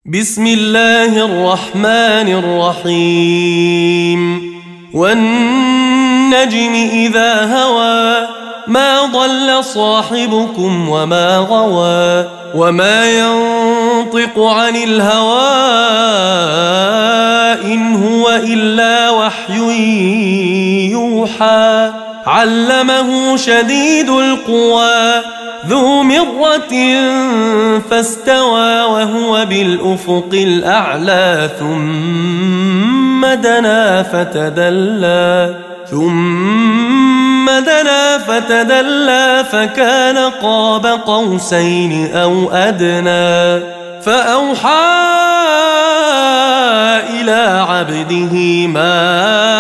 بسم الله الرحمن الرحيم والنجم إذا هوى ما ضل صاحبكم وما غوى وما ينطق عن الهوى إن هو إلا وحي يوحى علمه شديد القوى ذو مرة فاستوى وهو بالأفق الأعلى ثم دنا فتدلى فكان قاب قوسين أو أدنى فأوحى إلى عبده ما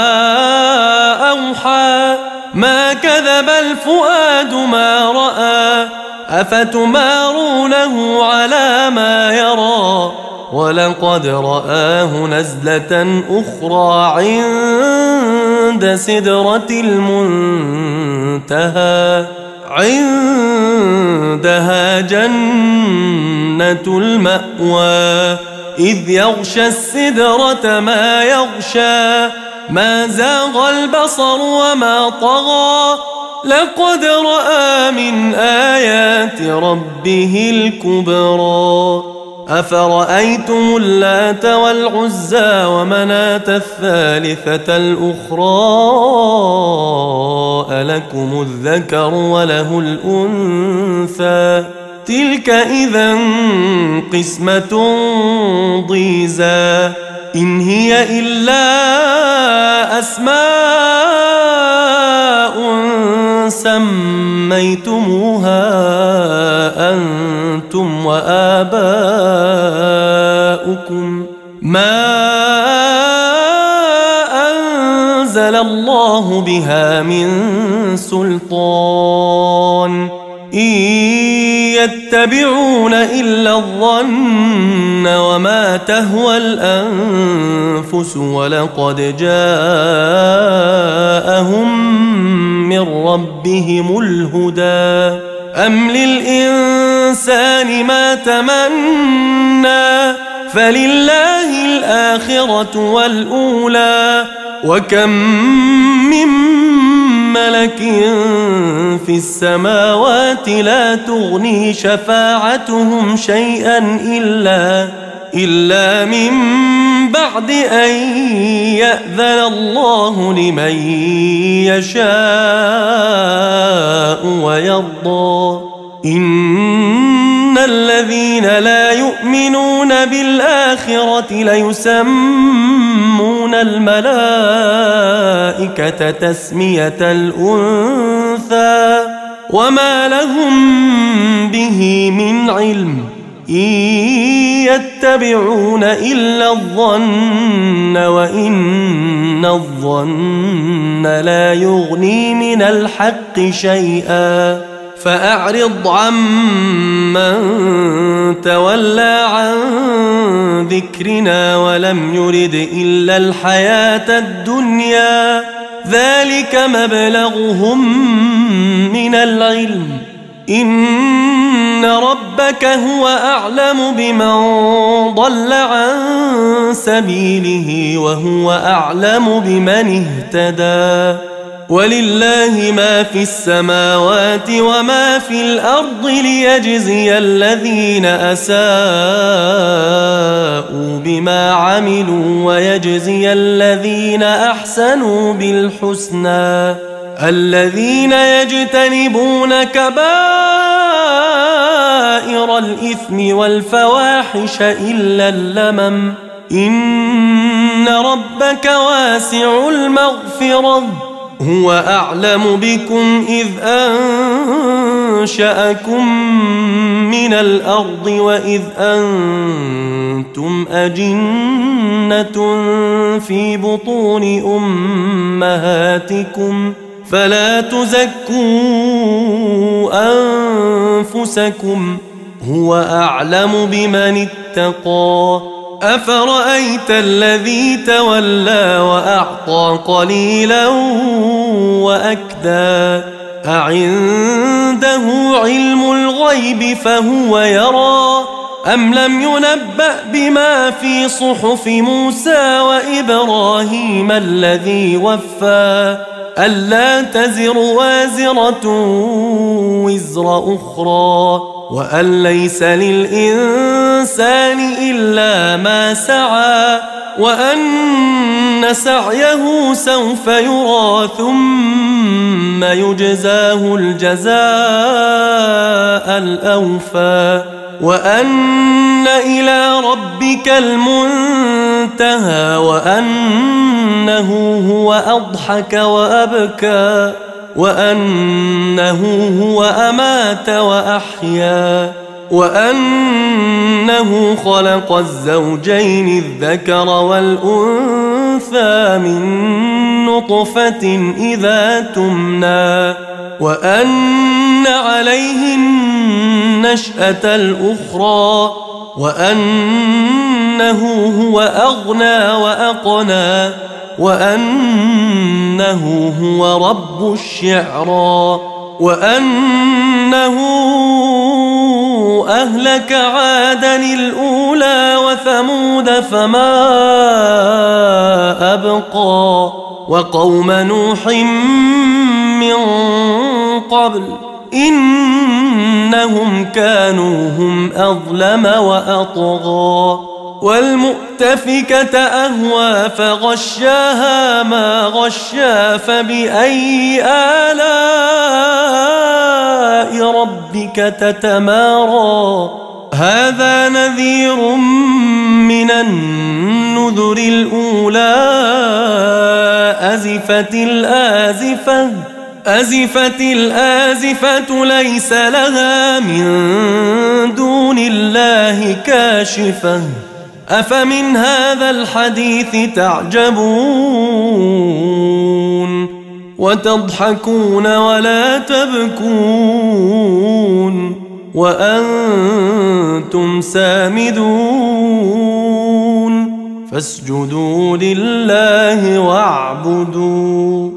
أوحى ما كذب الفؤاد ما رأى أفتمارونه على ما يرى ولقد رآه نزلة أخرى عند سدرة المنتهى عندها جنة المأوى إذ يغشى السدرة ما يغشى ما زاغ البصر وما طغى لقد رأى من آيات ربه الكبرى أفرأيتم اللات والعزى ومناة الثالثة الأخرى ألكم الذكر وله الأنثى تلك إذا قسمة ضيزى إن هي إلا أسماء سميتموها أنتم وآباؤكم ما أنزل الله بها من سلطان إن يتبعون إلا الظن وما تهوى الأنفس ولقد جاءهم من ربهم الهدى أم للإنسان ما تمنى فلله الآخرة والأولى وكم من ملك في السماوات لا تغني شفاعتهم شيئا إلا من بعد أن يأذن الله لمن يشاء ويرضى إن الذين لا يؤمنون بالآخرة ليسمون الملائكة تسمية الأنثى وما لهم به من علم إن يتبعون إلا الظن وإن الظن لا يغني من الحق شيئا فأعرض عمن تولى عن ذكرنا ولم يرد إلا الحياة الدنيا ذلك مبلغهم من العلم إن ربك هو أعلم بمن ضل عن سبيله وهو أعلم بمن اهتدى ولله ما في السماوات وما في الأرض ليجزي الذين أساءوا بما عملوا ويجزي الذين أحسنوا بالحسنى الذين يجتنبون كبائر الإثم والفواحش إلا اللمم إن ربك واسع المغفرة هو أعلم بكم إذ أنشأكم من الأرض وإذ أنتم أجنة في بطون أمهاتكم فلا تزكوا أنفسكم هو أعلم بمن اتقى أفرأيت الذي تولى وأعطى قليلا وأكدى أعنده علم الغيب فهو يرى أم لم ينبأ بما في صحف موسى وإبراهيم الذي وفى ألا تزر وازرة وزر أخرى وأن ليس للإنسان إلا ما سعى وأن سعيه سوف يرى ثم يجزاه الجزاء الأوفى وأن إلى ربك المنتهى وأنه هو أضحك وأبكى وأنه هو أمات وأحيا وأنه خلق الزوجين الذكر والأنثى من نطفة إذا تمنى وأن عليه النشأة الأخرى وأنه هو أغنى وأقنى وأنه هو رب الشعرى وأنه أهلك عادا الأولى وثمود فما أبقى وقوم نوح من قبل إنهم كانوا هم أظلم وأطغى والمؤتفكة أهوى فغشاها ما غشا فبأي آلاء ربك تتمارى هذا نذير من النذر الأولى أزفت الآزفة ليس لها من دون الله كاشفة أفمن هذا الحديث تعجبون وتضحكون ولا تبكون وأنتم سامدون فاسجدوا لله واعبدوا